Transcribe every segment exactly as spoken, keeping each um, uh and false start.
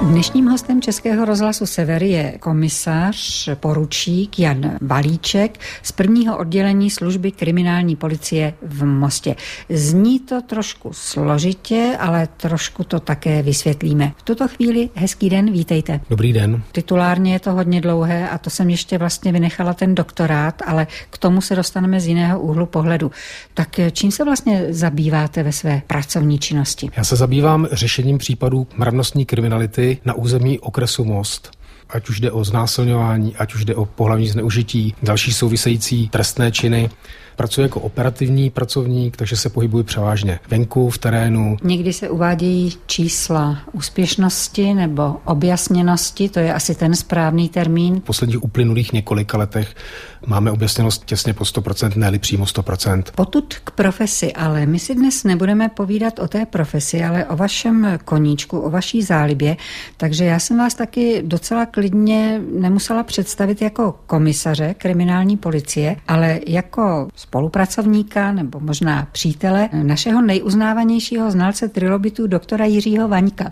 Dnešním hostem Českého rozhlasu Sever je komisař poručík Jan Valíček z prvního oddělení služby kriminální policie v Mostě. Zní to trošku složitě, ale trošku to také vysvětlíme. V tuto chvíli hezký den, vítejte. Dobrý den. Titulárně je to hodně dlouhé a to jsem ještě vlastně vynechala ten doktorát, ale k tomu se dostaneme z jiného úhlu pohledu. Tak čím se vlastně zabýváte ve své pracovní činnosti? Já se zabývám řešením případů mravnostní kriminality na území okresu Most. Ať už jde o znásilňování, ať už jde o pohlavní zneužití, další související trestné činy. Pracuji jako operativní pracovník, takže se pohybuji převážně venku, v terénu. Někdy se uvádějí čísla úspěšnosti nebo objasněnosti, to je asi ten správný termín. V posledních uplynulých několika letech máme objasněnost těsně po sto procent, ne-li přímo sto procent. Potud k profesi, ale my si dnes nebudeme povídat o té profesi, ale o vašem koníčku, o vaší zálibě, takže já jsem vás taky docela klidně nemusela představit jako komisaře kriminální policie, ale jako spolupracovníka nebo možná přítele našeho nejuznávanějšího znalce trilobitů doktora Jiřího Vaňka.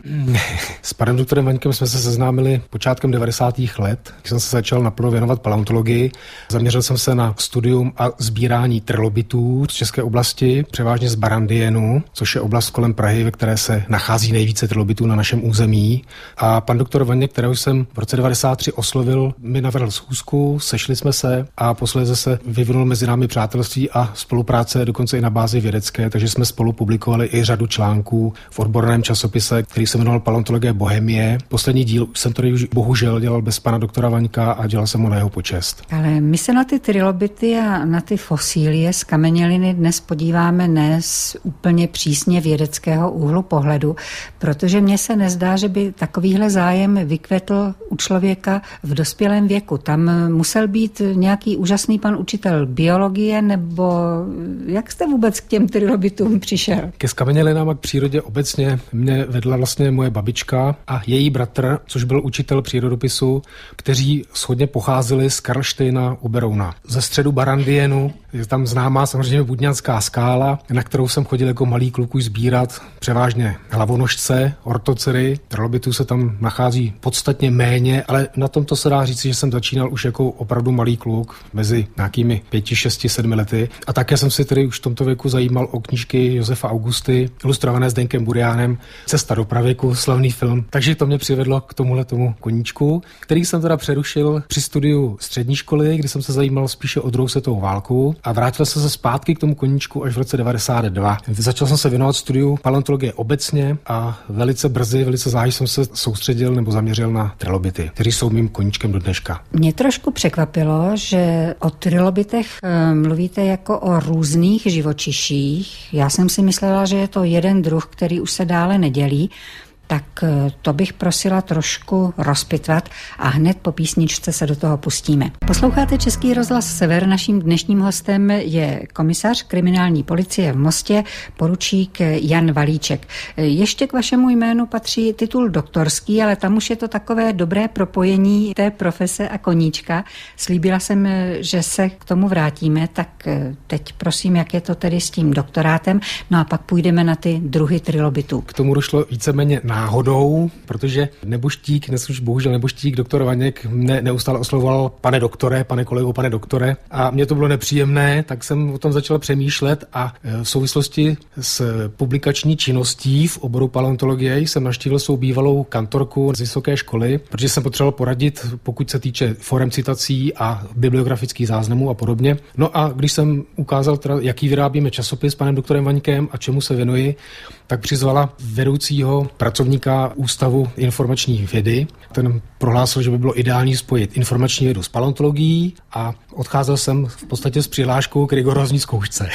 S panem doktorem Vaňkem jsme se seznámili počátkem devadesátých let, když jsem se začal naplno věnovat paleontologii. Zaměřil jsem se na studium a sbírání trilobitů z české oblasti, převážně z Barandienu, což je oblast kolem Prahy, ve které se nachází nejvíce trilobitů na našem území. A pan doktor Vaňek, kterého jsem v roce devadesát tři oslovil, mi navrhl schůzku, sešli jsme se a posléze se vyvinul mezi námi přátelství a spolupráce dokonce i na bázi vědecké, takže jsme spolu publikovali i řadu článků v odborném časopise, který se jmenoval Paleontologie Bohemie. Poslední díl jsem tady už bohužel dělal bez pana doktora Vaňka a dělal jsem ho na jeho počest. Ale my se na ty trilobity a na ty fosílie z kameněliny dnes podíváme ne z úplně přísně vědeckého úhlu pohledu, protože mně se nezdá, že by takovýhle zájem vykvetl u člověka v dospělém věku. Tam musel být nějaký úžasný pan učitel biologie, nebo jak jste vůbec k těm trilobitům přišel? Ke skamenělinám a k přírodě obecně mě vedla vlastně moje babička a její bratr, což byl učitel přírodopisu, kteří shodně pocházeli z Karlštejna u Berouna. Ze středu Barandienu je tam známá samozřejmě Budňanská skála, na kterou jsem chodil jako malý kluk už sbírat převážně hlavonožce, ortocery. Trilobitů se tam nachází podstatně méně, ale na tomto se dá říct, že jsem začínal už jako opravdu malý kluk, mezi nějakými pěti, šesti, sedmi lety. A také jsem si tedy už v tomto věku zajímal o knížky Josefa Augusty, ilustrované s Zdeňkem Buriánem, Cesta do pravěku, slavný film. Takže to mě přivedlo k tomuhle tomu koníčku, který jsem teda přerušil při studiu střední školy, kdy jsem se zajímal spíše o druhou světovou válku a vrátil jsem se zpátky k tomu koníčku až v roce devadesát dva. Začal jsem se věnovat studiu paleontologie obecně a velice brzy, velice záhy jsem se soustředil nebo zaměřil na trilobity, kteří jsou mým koníčkem do dneška. Mě trošku překvapilo, že o trilobitech e, mluvíte jako o různých živočiších. Já jsem si myslela, že je to jeden druh, který už se dále nedělí. Tak to bych prosila trošku rozpitvat a hned po písničce se do toho pustíme. Posloucháte Český rozhlas Sever, naším dnešním hostem je komisař kriminální policie v Mostě, poručík Jan Valíček. Ještě k vašemu jménu patří titul doktorský, ale tam už je to takové dobré propojení té profese a koníčka. Slíbila jsem, že se k tomu vrátíme, tak teď prosím, jak je to tedy s tím doktorátem, no a pak půjdeme na ty druhy trilobitů. K tomu došlo víceméně náhodou, protože neboštík, dnes už bohužel neboštík, doktor Vaněk mne neustále oslovoval pane doktore, pane kolego, pane doktore a mně to bylo nepříjemné, tak jsem o tom začal přemýšlet a v souvislosti s publikační činností v oboru paleontologie jsem navštívil svou bývalou kantorku z vysoké školy, protože jsem potřeboval poradit, pokud se týče forem citací a bibliografických záznamů a podobně. No a když jsem ukázal, teda, jaký vyrábíme časopis s panem doktorem Vaňkem a čemu se věnuji, tak přizvala vedoucího pracovníka Ústavu informační vědy. Ten prohlásil, že by bylo ideální spojit informační vědu s paleontologií a odcházel jsem v podstatě s přihláškou k rigorózní zkoušce.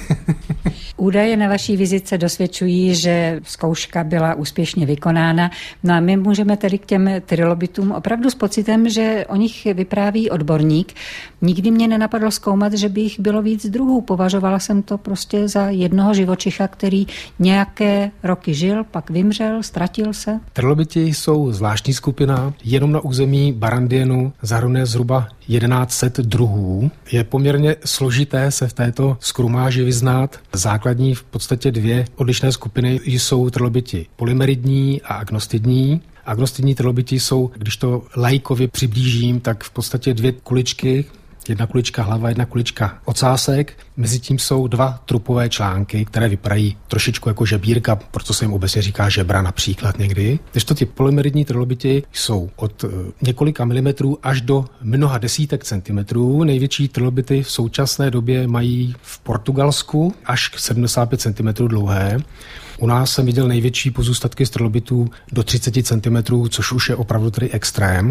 Údaje na vaší vizitce dosvědčují, že zkouška byla úspěšně vykonána. No a my můžeme tedy k těm trilobitům opravdu s pocitem, že o nich vypráví odborník. Nikdy mě nenapadlo zkoumat, že by jich bylo víc druhů. Považovala jsem to prostě za jednoho živočicha, který nějaké roky žil, pak vymřel, ztratil se. Trilobiti jsou zvláštní skupina. Jenom na území Barandienu zahrnuje zhruba jedenáct set druhů. Je poměrně složité se v této skrumáži vyznat. Základní v podstatě dvě odlišné skupiny jsou trilobiti polymeridní a agnostidní. Agnostidní trilobiti jsou, když to laikově přiblížím, tak v podstatě dvě kuličky, jedna kulička hlava, jedna kulička ocásek. Mezitím jsou dva trupové články, které vypadají trošičku jako žebírka, proto se jim obecně říká žebra například někdy. Kdežto ty polymeridní trilobiti jsou od několika milimetrů až do mnoha desítek centimetrů. Největší trilobity v současné době mají v Portugalsku až k sedmdesát pět centimetrů dlouhé. U nás jsem viděl největší pozůstatky z trilobitů do třicet centimetrů, což už je opravdu tedy extrém.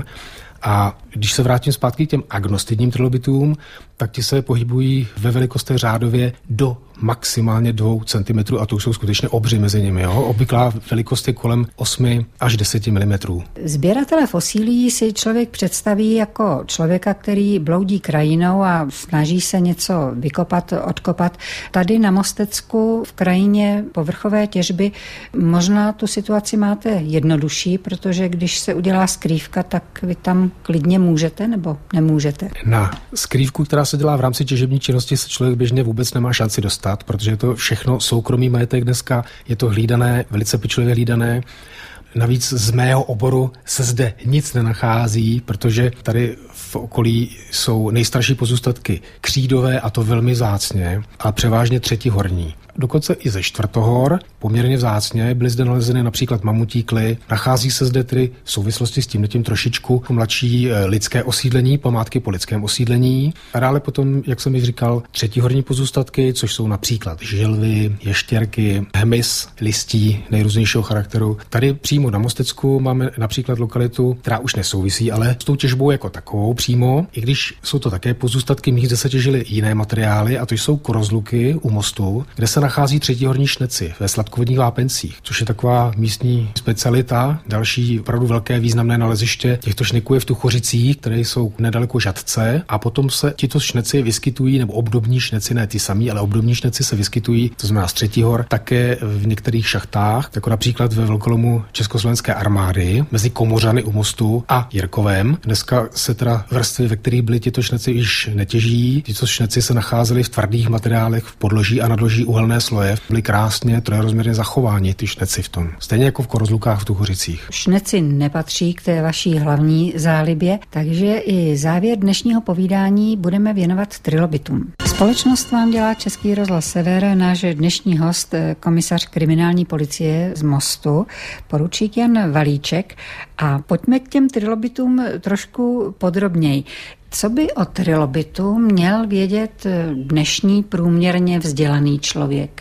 A když se vrátím zpátky k těm agnostidním trilobitům, tak ti se pohybují ve velikosti řádově do maximálně dvou centimetrů a to už jsou skutečně obři mezi nimi. Jo? Obvyklá velikost je kolem osmi až deseti milimetrů. Sběratele fosílií si člověk představí jako člověka, který bloudí krajinou a snaží se něco vykopat, odkopat. Tady na Mostecku v krajině povrchové těžby možná tu situaci máte jednodušší, protože když se udělá skrývka, tak vy tam klidně můžete nebo nemůžete? Na skrývku, která se dělá v rámci těžební činnosti, se člověk běžně vůbec nemá šanci dostat, protože je to všechno soukromý majetek dneska, je to hlídané, velice pečlivě hlídané. Navíc z mého oboru se zde nic nenachází, protože tady v okolí jsou nejstarší pozůstatky křídové a to velmi vzácně a převážně třetihorní. Dokonce i ze čtvrtohor, poměrně vzácně, byly zde nalezeny například mamutíkly. Nachází se zde tedy v souvislosti s tímhletím trošičku mladší lidské osídlení, památky po lidském osídlení. A dále potom, jak jsem již říkal, třetihorní pozůstatky, což jsou například žilvy, ještěrky, hmyz, listí nejrůznějšího charakteru. Tady přímo na Mostecku máme například lokalitu, která už nesouvisí, ale s tou těžbou jako takovou přímo, i když jsou to také pozůstatky míst, kde se těžily jiné materiály, a to jsou Korozluky u mostu, kde se nachází třetihorní šneci ve sladkovodních vápencích, což je taková místní specialita. Další opravdu velké významné naleziště těchto šneků je v Tuchořicích, které jsou nedaleko Žatce, a potom se tito šneci vyskytují, nebo obdobní šneci, ne ty samý, ale obdobní šneci se vyskytují, to znamená z třetihor, také v některých šachtách, jako například ve velkolomu Československé armády, mezi Komořany u mostu a Jirkovem. Dneska se teda vrstvy, ve kterých byly tyto šneci, již netěží. Tyto šneci se nacházely v tvrdých materiálech v podloží a nadloží uhelné sloje. Byly krásně trojrozměrně zachováni ty šneci v tom. Stejně jako v Korozlukách v Tuchořicích. Šneci nepatří k té vaší hlavní zálibě, takže i závěr dnešního povídání budeme věnovat trilobitům. Společnost vám dělá Český rozhlas Sever, náš dnešní host, komisař kriminální policie z Mostu, poručík Jan Valíček. A pojďme k těm trilobitům trošku podrobněji. Co by o trilobitu měl vědět dnešní průměrně vzdělaný člověk?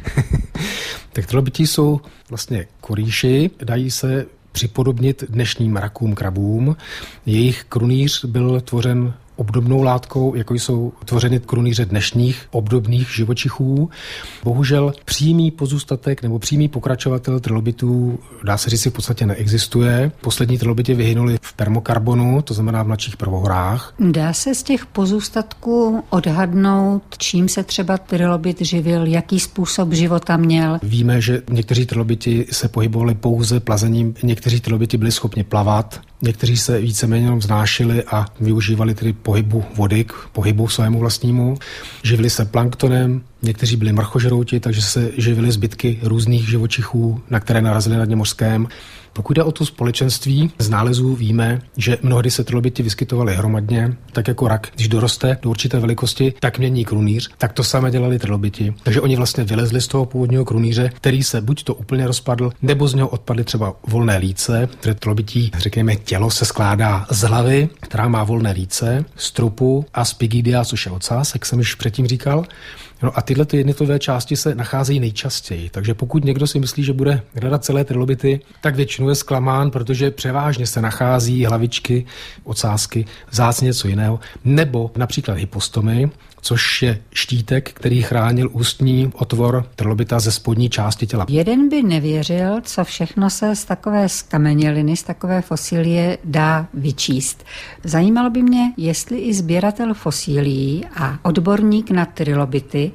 Tak trilobiti jsou vlastně korýši, dají se připodobnit dnešním rakům, krabům. Jejich krunýř byl tvořen obdobnou látkou, jako jsou tvořeny krunýře dnešních obdobných živočichů. Bohužel přímý pozůstatek nebo přímý pokračovatel trilobitů, dá se říct, v podstatě neexistuje. Poslední trilobiti vyhynuli v permokarbonu, to znamená v mladších prvohorách. Dá se z těch pozůstatků odhadnout, čím se třeba trilobit živil, jaký způsob života měl? Víme, že někteří trilobiti se pohybovali pouze plazením, někteří trilobiti byli schopni plavat, někteří se víceméně jenom vznášeli a využívali tedy pohybu vody k pohybu svému vlastnímu. Živili se planktonem, někteří byli mrchožrouti, takže se živili zbytky různých živočichů, na které narazili na dně mořském. Pokud jde o to společenství, z nálezů víme, že mnohdy se trilobiti vyskytovaly hromadně, tak jako rak, když doroste do určité velikosti, tak mění krunýř, tak to samé dělali trilobiti. Takže oni vlastně vylezli z toho původního krunýře, který se buď to úplně rozpadl, nebo z něho odpadly třeba volné líce, které trilobití, řekněme, tělo se skládá z hlavy, která má volné líce, z trupu a z pygidia, což je ocas, jak jsem již předtím říkal. No a tyhle ty jednotlivé části se nacházejí nejčastěji, takže pokud někdo si myslí, že bude hledat celé trilobity, tak většinou je zklamán, protože převážně se nachází hlavičky, ocásky, vzácně něco jiného, nebo například hypostomy, což je štítek, který chránil ústní otvor trilobita ze spodní části těla. Jeden by nevěřil, co všechno se z takové skameněliny, z takové fosílie dá vyčíst. Zajímalo by mě, jestli i sběratel fosílií a odborník na trilobity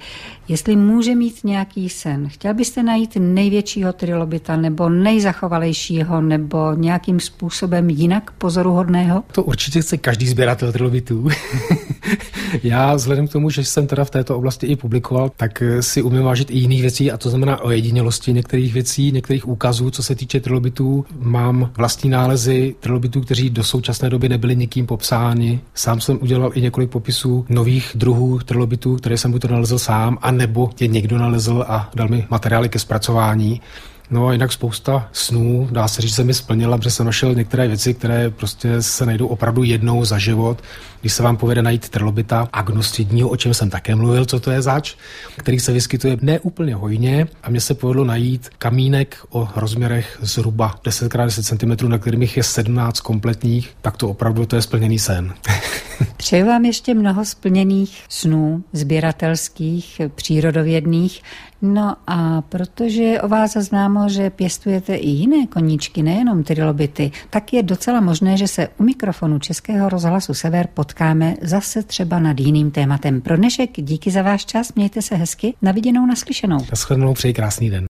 Jestli může mít nějaký sen, chtěl byste najít největšího trilobita nebo nejzachovalejšího nebo nějakým způsobem jinak pozoruhodného? To určitě chce každý sběratel trilobitů. Já vzhledem k tomu, že jsem teda v této oblasti i publikoval, tak si umím vážit i jiných věcí, a to znamená ojedinělosti některých věcí, některých úkazů, co se týče trilobitů. Mám vlastní nálezy trilobitů, kteří do současné doby nebyli nikým popsáni. Sám jsem udělal i několik popisů nových druhů trilobitů, které jsem buď to nalezl sám, anebo je někdo nalezl a dal mi materiály ke zpracování. No a jinak spousta snů, dá se říct, se mi splnila, protože jsem našel některé věci, které prostě se najdou opravdu jednou za život. Když se vám povede najít trilobita agnostidního, o čem jsem také mluvil, co to je zač, který se vyskytuje ne úplně hojně, a mně se povedlo najít kamínek o rozměrech zhruba deset krát deset centimetrů, na kterých je sedmnáct kompletních, tak to opravdu to je splněný sen. Přeju vám ještě mnoho splněných snů, sběratelských, přírodovědných. No a protože je o vás známo, že pěstujete i jiné koníčky, nejenom trilobity, tak je docela možné, že se u mikrofonu Českého rozhlasu Sever potkáme zase třeba nad jiným tématem. Pro dnešek díky za váš čas, mějte se hezky, na viděnou, naslyšenou. Naschledanou, přeji krásný den.